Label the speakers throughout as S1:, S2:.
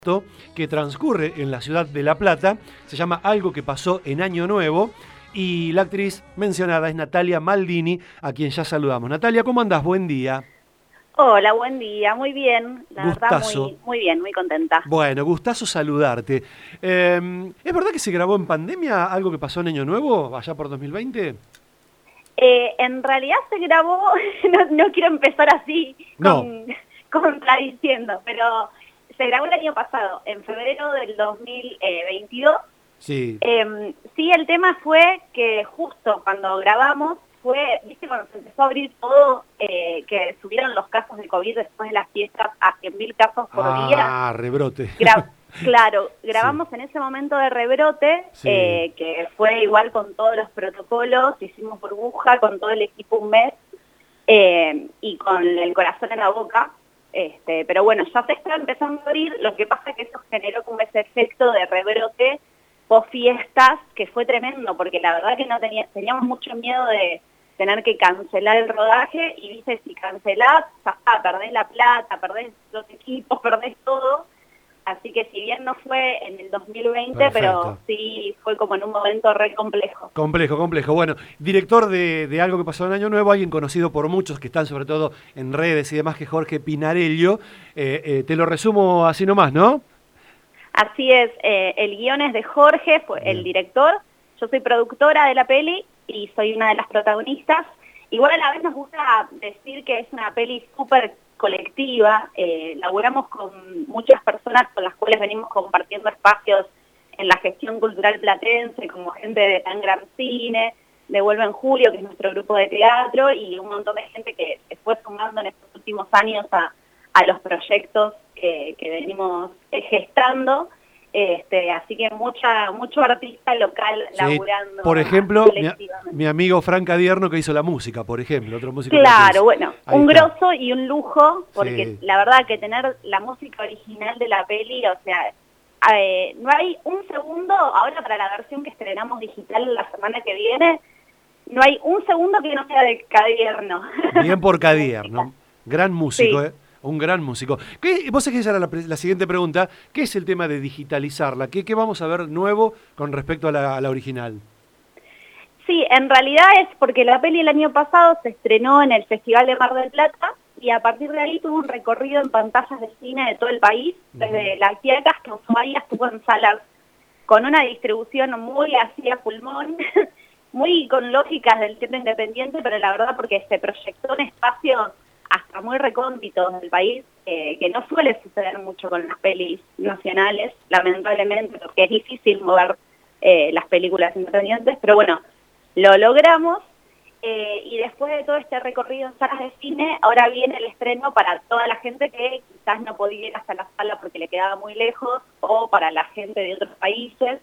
S1: que transcurre en la ciudad de La Plata, se llama Algo que pasó en Año Nuevo, y la actriz mencionada es Natalia Maldini, a quien ya saludamos. Natalia, ¿cómo andás? Buen día.
S2: Hola, buen día, muy bien, la
S1: Gustazo.
S2: verdad muy bien, muy contenta.
S1: Bueno, gustazo saludarte. ¿Es verdad que se grabó en pandemia Algo que pasó en Año Nuevo, allá por 2020?
S2: En realidad se grabó, no quiero empezar así
S1: No.
S2: contradiciendo, pero se grabó el año pasado, en febrero del 2022.
S1: Sí.
S2: Sí, el tema fue que justo cuando grabamos, viste cuando se empezó a abrir todo, que subieron los casos de COVID después de las fiestas a 100.000 casos por día.
S1: Ah, rebrote.
S2: Claro, grabamos
S1: Sí.
S2: en ese momento de rebrote,
S1: Sí.
S2: que fue igual con todos los protocolos, hicimos burbuja con todo el equipo un mes, y con el corazón en la boca, pero bueno, ya se está empezando a abrir, lo que pasa es que eso generó como ese efecto de rebrote post fiestas, que fue tremendo, porque la verdad que teníamos mucho miedo de tener que cancelar el rodaje, y viste, si cancelás, ya está, perdés la plata, perdés los equipos, perdés todo. Así que si bien no fue en el 2020,
S1: Perfecto.
S2: pero sí fue como en un momento re complejo.
S1: Complejo. Bueno, director de Algo que pasó en Año Nuevo, alguien conocido por muchos que están sobre todo en redes y demás, que Jorge Pinarello. Te lo resumo así nomás, ¿no?
S2: Así es, el guión es de Jorge, fue el director, yo soy productora de la peli y soy una de las protagonistas. Igual a la vez nos gusta decir que es una peli súper colectiva, laburamos con muchas personas con las cuales venimos compartiendo espacios en la gestión cultural platense, como gente de Tan Gran Cine, de Vuelve en Julio, que es nuestro grupo de teatro, y un montón de gente que se fue sumando en estos últimos años a los proyectos que venimos gestando. Así que mucho artista local laburando.
S1: Sí, por ejemplo, mi amigo Frank Adierno, que hizo la música, por ejemplo, otro músico.
S2: Claro, bueno,
S1: ahí
S2: un
S1: está.
S2: grosso y un lujo, porque
S1: Sí.
S2: la verdad que tener la música original de la peli, o sea, no hay un segundo, ahora para la versión que estrenamos digital la semana que viene, no hay un segundo que no sea de Cadierno.
S1: Bien por Cadierno, gran músico,
S2: Sí.
S1: Un gran músico. Vos sabés que esa era la siguiente pregunta. ¿Qué es el tema de digitalizarla? ¿Qué vamos a ver nuevo con respecto a la original?
S2: Sí, en realidad es porque la peli el año pasado se estrenó en el Festival de Mar del Plata y a partir de ahí tuvo un recorrido en pantallas de cine de todo el país, desde La Quiaca hasta Ushuaia, estuvo en salas con una distribución muy así a pulmón, muy con lógicas del cine independiente, pero la verdad porque se proyectó en espacios hasta muy recónditos del país, que no suele suceder mucho con las pelis nacionales, lamentablemente, porque es difícil mover las películas independientes, pero bueno, lo logramos, y después de todo este recorrido en salas de cine, ahora viene el estreno para toda la gente que quizás no podía ir hasta la sala porque le quedaba muy lejos, o para la gente de otros países,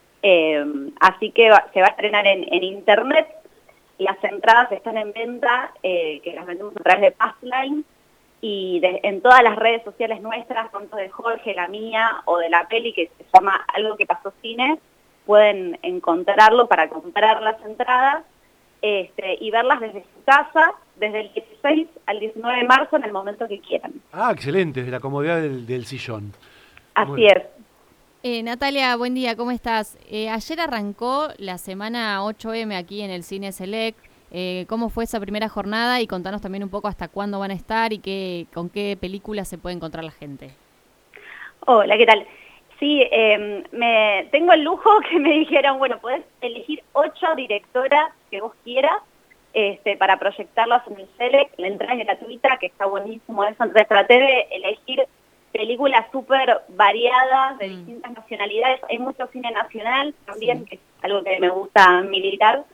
S2: así que se va a estrenar en internet. Las entradas están en venta, que las vendemos a través de Passline, y en todas las redes sociales nuestras, tanto de Jorge, la mía, o de la peli que se llama Algo que pasó cine, pueden encontrarlo para comprar las entradas, y verlas desde su casa, desde el 16 al 19 de marzo, en el momento que quieran.
S1: Ah, excelente, desde la comodidad del sillón.
S2: Así es.
S3: Natalia, buen día, ¿cómo estás? Ayer arrancó la semana 8M aquí en el Cine Select. ¿Cómo fue esa primera jornada? Y contanos también un poco hasta cuándo van a estar y con qué películas se puede encontrar la gente.
S2: Hola, ¿qué tal? Sí, tengo el lujo que me dijeron, bueno, podés elegir 8 directoras que vos quieras para proyectarlas en el Select. La entrada es gratuita, que está buenísimo eso. Entonces traté de elegir películas súper variadas, de distintas nacionalidades. Hay mucho cine nacional también, sí, que es algo que me gusta militar.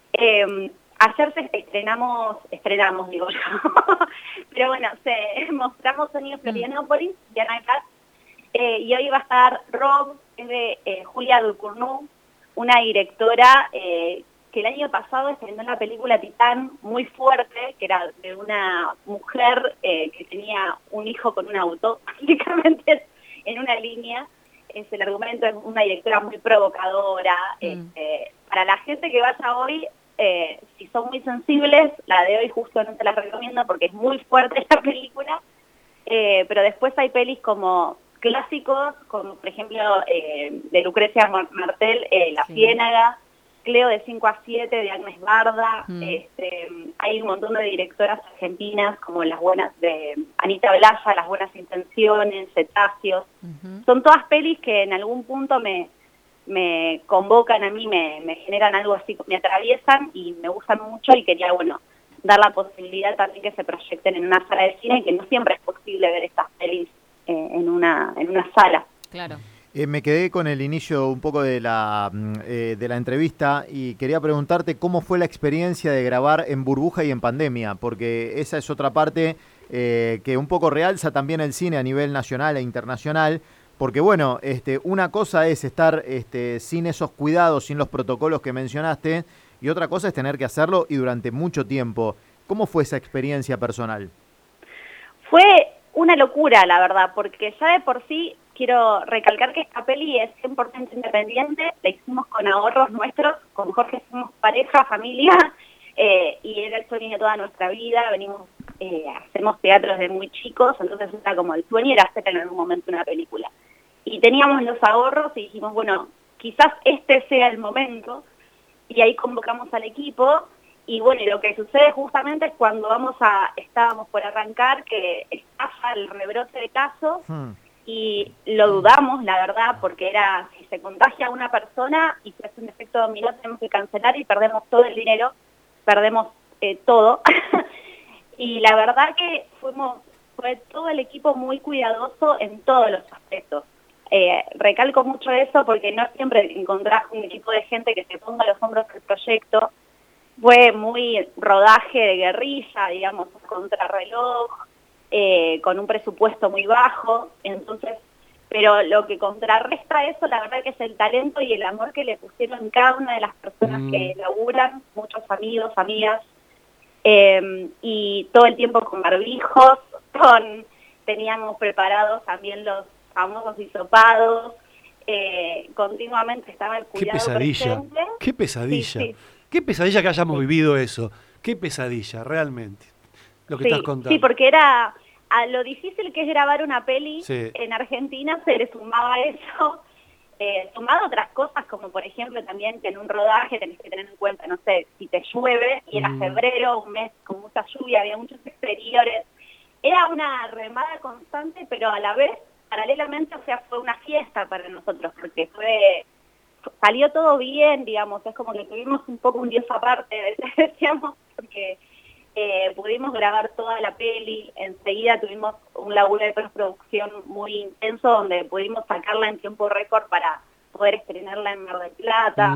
S2: Ayer estrenamos digo yo, pero bueno, mostramos Sonido Florianópolis, de Ana Katz, y hoy va a estar Rob, es de Julia Ducournau, una directora que el año pasado estrenó la película Titán, muy fuerte, que era de una mujer que tenía un hijo con un auto, básicamente en una línea. El argumento es una directora muy provocadora. Para la gente que vaya hoy, si son muy sensibles, la de hoy justo no te la recomiendo porque es muy fuerte la película, pero después hay pelis como clásicos, como por ejemplo de Lucrecia Martel, La
S3: Sí.
S2: Ciénaga, Cleo de 5 a 7 de Agnes Barda,
S3: Mm.
S2: hay un montón de directoras argentinas como las buenas de Anita Blaya, Las Buenas Intenciones, Cetáceos.
S3: Ujú.
S2: Son todas pelis que en algún punto me convocan a mí, me generan algo así, me atraviesan y me gustan mucho y quería, bueno, dar la posibilidad también que se proyecten en una sala de cine, que no siempre es posible ver estas pelis en una sala.
S3: Claro.
S4: Me quedé con el inicio un poco de la entrevista y quería preguntarte cómo fue la experiencia de grabar en burbuja y en pandemia, porque esa es otra parte que un poco realza también el cine a nivel nacional e internacional, porque bueno, una cosa es estar sin esos cuidados, sin los protocolos que mencionaste, y otra cosa es tener que hacerlo y durante mucho tiempo. ¿Cómo fue esa experiencia personal?
S2: Fue una locura, la verdad, porque ya de por sí quiero recalcar que esta peli es 100% independiente, la hicimos con ahorros nuestros, con Jorge somos pareja, familia, y era el sueño de toda nuestra vida, hacemos teatro desde muy chicos, entonces era como el sueño era hacer en algún momento una película. Y teníamos los ahorros y dijimos, bueno, quizás este sea el momento, y ahí convocamos al equipo, y bueno, y lo que sucede justamente es cuando estábamos por arrancar, que estalla el rebrote de casos, y lo dudamos, la verdad, porque era, si se contagia una persona y se hace un efecto dominó, tenemos que cancelar y perdemos todo el dinero, perdemos todo. Y la verdad que fue todo el equipo muy cuidadoso en todos los aspectos. Recalco mucho eso porque no siempre encontrás un equipo de gente que se ponga a los hombros del proyecto. Fue muy rodaje de guerrilla, digamos, contrarreloj, con un presupuesto muy bajo, entonces, pero lo que contrarresta eso, la verdad que es el talento y el amor que le pusieron cada una de las personas que laburan, muchos amigos, amigas, y todo el tiempo con barbijos, teníamos preparados también los famosos hisopados, continuamente estaba el cuidado presente.
S1: Qué pesadilla,
S2: Sí.
S1: qué pesadilla que hayamos vivido eso, qué pesadilla, realmente, lo que estás contando.
S2: Sí, porque era a lo difícil que es grabar una peli
S1: Sí.
S2: en Argentina se le sumaba eso, sumado otras cosas como por ejemplo también que en un rodaje tenés que tener en cuenta, no sé, si te llueve y era febrero, un mes con mucha lluvia, había muchos exteriores, era una remada constante, pero a la vez, paralelamente, o sea, fue una fiesta para nosotros, porque salió todo bien, digamos, es como que tuvimos un poco un dios aparte, a veces decíamos, porque pudimos grabar toda la peli, enseguida tuvimos un laburo de postproducción muy intenso donde pudimos sacarla en tiempo récord para poder estrenarla en Mar del Plata.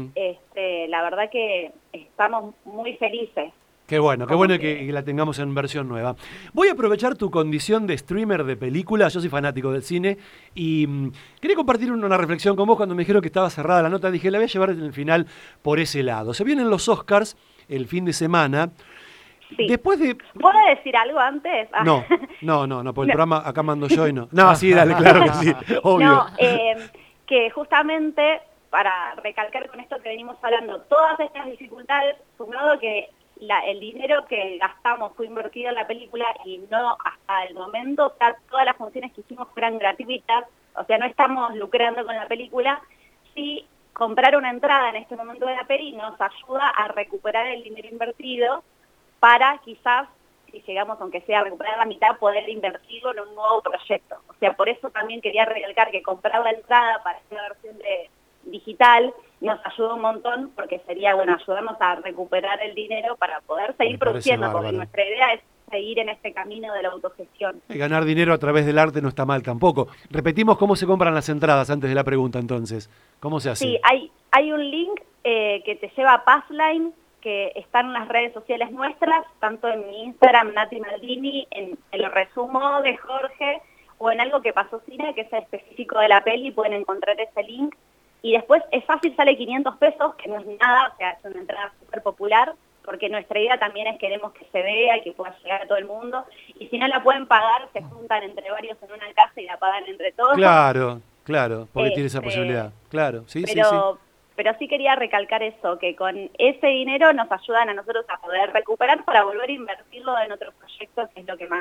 S2: La verdad que estamos muy felices.
S1: Qué bueno que la tengamos en versión nueva. Voy a aprovechar tu condición de streamer de películas, yo soy fanático del cine, y quería compartir una reflexión con vos cuando me dijeron que estaba cerrada la nota, dije, la voy a llevar en el final por ese lado. Se vienen los Oscars el fin de semana.
S2: Sí.
S1: Después de...
S2: ¿Puedo decir algo antes?
S1: No, por el programa acá mando yo y no. No, sí, dale, claro que sí, obvio.
S2: No, que justamente, para recalcar con esto que venimos hablando, todas estas dificultades, sumado que el dinero que gastamos fue invertido en la película y no hasta el momento, o sea, todas las funciones que hicimos fueran gratuitas, o sea, no estamos lucrando con la película, sí comprar una entrada en este momento de la peli nos ayuda a recuperar el dinero invertido para quizás, si llegamos aunque sea a recuperar la mitad, poder invertirlo en un nuevo proyecto. O sea, por eso también quería recalcar que comprar la entrada para esta versión digital nos ayuda un montón, porque sería, bueno, ayudarnos a recuperar el dinero para poder seguir produciendo, porque nuestra idea es seguir en este camino de la autogestión.
S1: Ganar dinero a través del arte no está mal tampoco. Repetimos cómo se compran las entradas antes de la pregunta, entonces. ¿Cómo se hace?
S2: Sí, hay un link que te lleva a Passline, que están en las redes sociales nuestras, tanto en mi Instagram, Nati Maldini, en el resumo de Jorge, o en algo que pasó cine, que es específico de la peli, pueden encontrar ese link. Y después es fácil, sale 500 pesos, que no es nada, o sea, es una entrada súper popular, porque nuestra idea también es queremos que se vea y que pueda llegar a todo el mundo. Y si no la pueden pagar, se juntan entre varios en una casa y la pagan entre todos.
S1: Claro, porque tiene esa posibilidad. Claro, sí.
S2: Pero sí quería recalcar eso, que con ese dinero nos ayudan a nosotros a poder recuperar para volver a invertirlo en otros proyectos, que es lo que más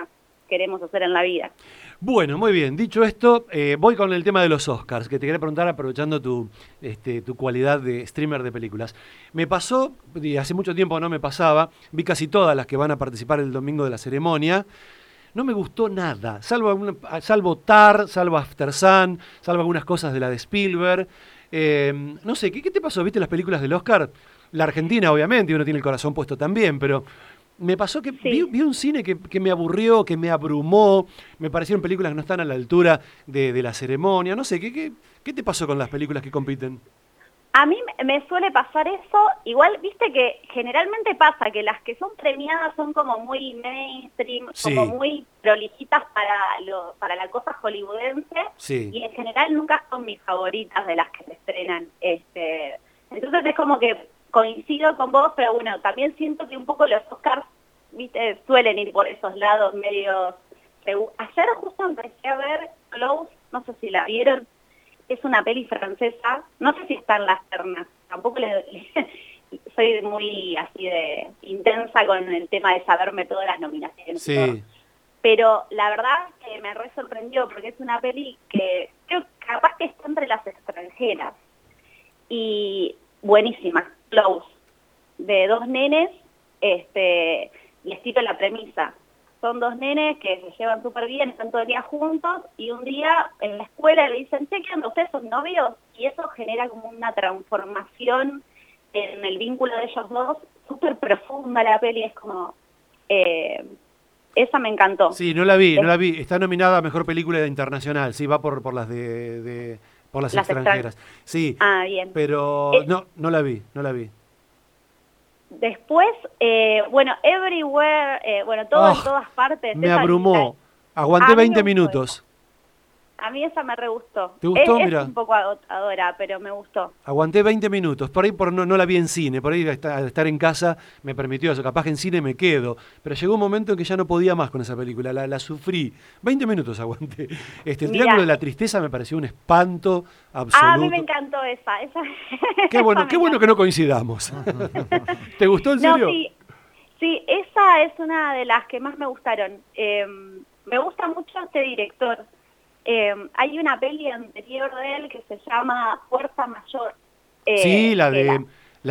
S2: queremos hacer en la vida.
S1: Bueno, muy bien. Dicho esto, voy con el tema de los Oscars, que te quería preguntar aprovechando tu cualidad de streamer de películas. Me pasó, y hace mucho tiempo no me pasaba, vi casi todas las que van a participar el domingo de la ceremonia. No me gustó nada, salvo Tar, salvo After Sun, salvo algunas cosas de la de Spielberg. No sé, ¿qué te pasó? ¿Viste las películas del Oscar? La Argentina, obviamente, y uno tiene el corazón puesto también, pero me pasó que
S2: Sí.
S1: vi un cine que me aburrió, que me abrumó, me parecieron películas que no están a la altura de la ceremonia. No sé, ¿qué te pasó con las películas que compiten?
S2: A mí me suele pasar eso, igual viste que generalmente pasa que las que son premiadas son como muy mainstream,
S1: Sí.
S2: como muy prolijitas para la cosa hollywoodense,
S1: Sí.
S2: y en general nunca son mis favoritas de las que se estrenan. Entonces es como que coincido con vos, pero bueno, también siento que un poco los Oscars, viste, suelen ir por esos lados medios. Ayer justo empecé a ver Close, no sé si la vieron. Es una peli francesa, no sé si está en las ternas, tampoco soy muy así de intensa con el tema de saberme todas las nominaciones. y todo.
S1: Sí.
S2: Pero la verdad que me re sorprendió porque es una peli que creo que capaz que está entre las extranjeras. Y buenísima, Close, de dos nenes, les tiro la premisa. Son dos nenes que se llevan súper bien, están todo el día juntos, y un día en la escuela le dicen, che, ¿qué onda? ¿Ustedes son novios? Y eso genera como una transformación en el vínculo de ellos dos, súper profunda la peli, es como... esa me encantó.
S1: Sí, no la vi. Está nominada a Mejor Película Internacional, sí, va por las por las extranjeras. Sí,
S2: Bien.
S1: pero no la vi.
S2: Después, Everywhere, todo en todas partes.
S1: Me
S2: esa
S1: abrumó.
S2: a
S1: Aguanté
S2: mí me
S1: 20
S2: gustó
S1: minutos.
S2: A mí esa me re gustó.
S1: ¿Te gustó?
S2: Es
S1: Mira.
S2: un poco agotadora, pero me gustó.
S1: Aguanté 20 minutos. Por ahí no la vi en cine. Por ahí al estar en casa me permitió eso. Capaz que en cine me quedo. Pero llegó un momento en que ya no podía más con esa película. La sufrí. 20 minutos aguanté. El
S2: Mirá.
S1: Triángulo de la Tristeza me pareció un espanto absoluto.
S2: A mí me encantó esa.
S1: Qué bueno que no coincidamos. ¿Te gustó en serio?
S2: No, sí, esa es una de las que más me gustaron. Me gusta mucho este director. Hay una peli anterior de él que se llama Fuerza Mayor.
S1: Sí, la de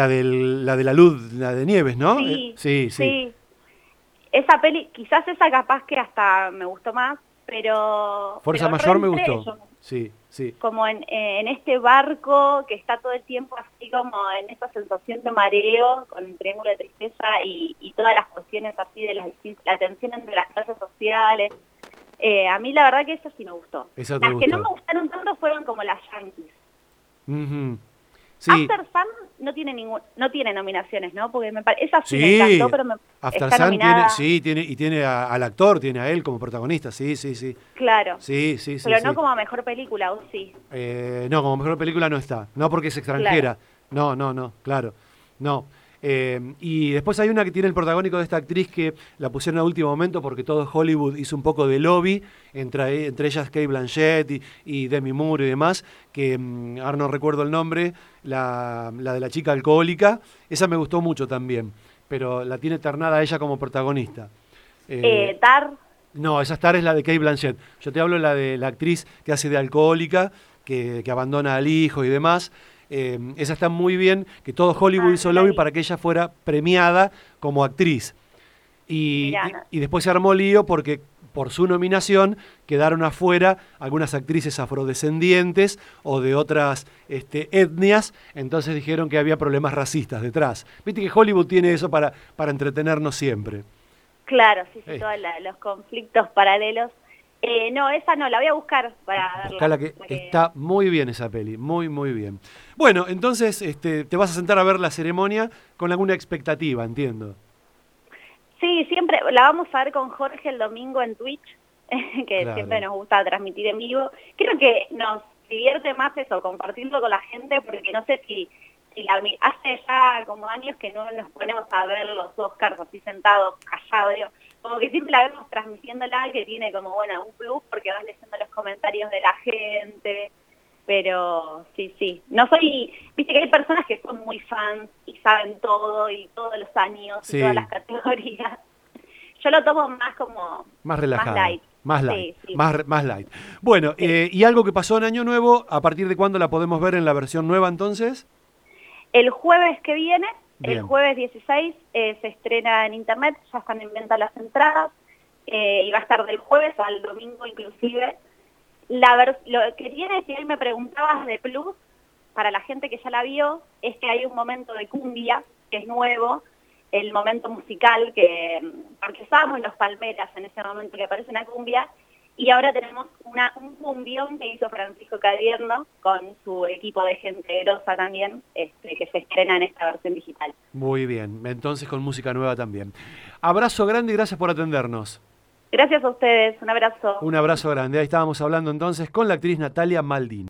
S1: la luz, la de Nieves, ¿no?
S2: Sí. Esa peli, quizás esa capaz que hasta me gustó más, pero...
S1: Fuerza
S2: pero
S1: Mayor me
S2: reentré
S1: gustó.
S2: yo.
S1: Sí.
S2: Como en este barco que está todo el tiempo así como en esa sensación de mareo con el triángulo de tristeza y todas las cuestiones así de la tensión entre las clases sociales. A mí la verdad que esa sí me gustó.
S1: Esa te
S2: Las que
S1: gustó.
S2: no me gustaron tanto fueron como las Yankees.
S1: Ujú. Sí.
S2: After Sun no tiene nominaciones, ¿no? Porque esa sí me
S1: Sí,
S2: encantó, pero
S1: After
S2: está
S1: Sun
S2: nominada.
S1: tiene al actor, tiene a él como protagonista, sí.
S2: Claro.
S1: Sí.
S2: Pero
S1: sí.
S2: no como mejor película, ¿o sí?
S1: No, como mejor película no está. No porque es extranjera. No, claro. No. Y después hay una que tiene el protagónico de esta actriz que la pusieron a último momento porque todo Hollywood hizo un poco de lobby, entre ellas Cate Blanchett y Demi Moore y demás, que ahora no recuerdo el nombre, la de la chica alcohólica, esa me gustó mucho también, pero la tiene ternada ella como protagonista.
S2: Tar.
S1: No, esa Star es la de Cate Blanchett. Yo te hablo la de la actriz que hace de alcohólica, que abandona al hijo y demás. Esa está muy bien, que todo Hollywood hizo lobby para que ella fuera premiada como actriz. Y después se armó lío porque por su nominación quedaron afuera algunas actrices afrodescendientes o de otras etnias, entonces dijeron que había problemas racistas detrás. Viste que Hollywood tiene eso para entretenernos siempre.
S2: Claro, sí, todos los conflictos paralelos. No, esa no, la voy a buscar para verla.
S1: Buscala que está muy bien esa peli, muy bien. Bueno, entonces te vas a sentar a ver la ceremonia con alguna expectativa, entiendo.
S2: Sí, siempre la vamos a ver con Jorge el domingo en Twitch, que
S1: Claro.
S2: siempre nos gusta transmitir en vivo. Creo que nos divierte más eso, compartirlo con la gente, porque no sé si hace ya como años que no nos ponemos a ver los Oscars así sentados, callados, digo, como que siempre la vemos transmitiéndola, que tiene como, bueno, un plus porque vas leyendo los comentarios de la gente, pero sí. No soy, viste que hay personas que son muy fans y saben todo y todos los años
S1: Sí.
S2: y todas las categorías. Yo lo tomo más como...
S1: Más relajado.
S2: Más light.
S1: Más light.
S2: Sí, sí.
S1: Más light. Bueno,
S2: Sí.
S1: y algo que pasó en Año Nuevo, ¿a partir de cuándo la podemos ver en la versión nueva entonces?
S2: El jueves que viene,
S1: Bien.
S2: el jueves 16, se estrena en internet, ya están en venta las entradas, y va a estar del jueves al domingo inclusive. Lo que tiene, si hoy me preguntabas de plus, para la gente que ya la vio, es que hay un momento de cumbia, que es nuevo, el momento musical, porque usábamos los Palmeras en ese momento que aparece una cumbia, y ahora tenemos un cumbión que hizo Francisco Cadierno con su equipo de gente grosa también, que se estrena en esta versión digital.
S1: Muy bien, entonces con música nueva también. Abrazo grande y gracias por atendernos.
S2: Gracias a ustedes, un abrazo.
S1: Un abrazo grande. Ahí estábamos hablando entonces con la actriz Natalia Maldini.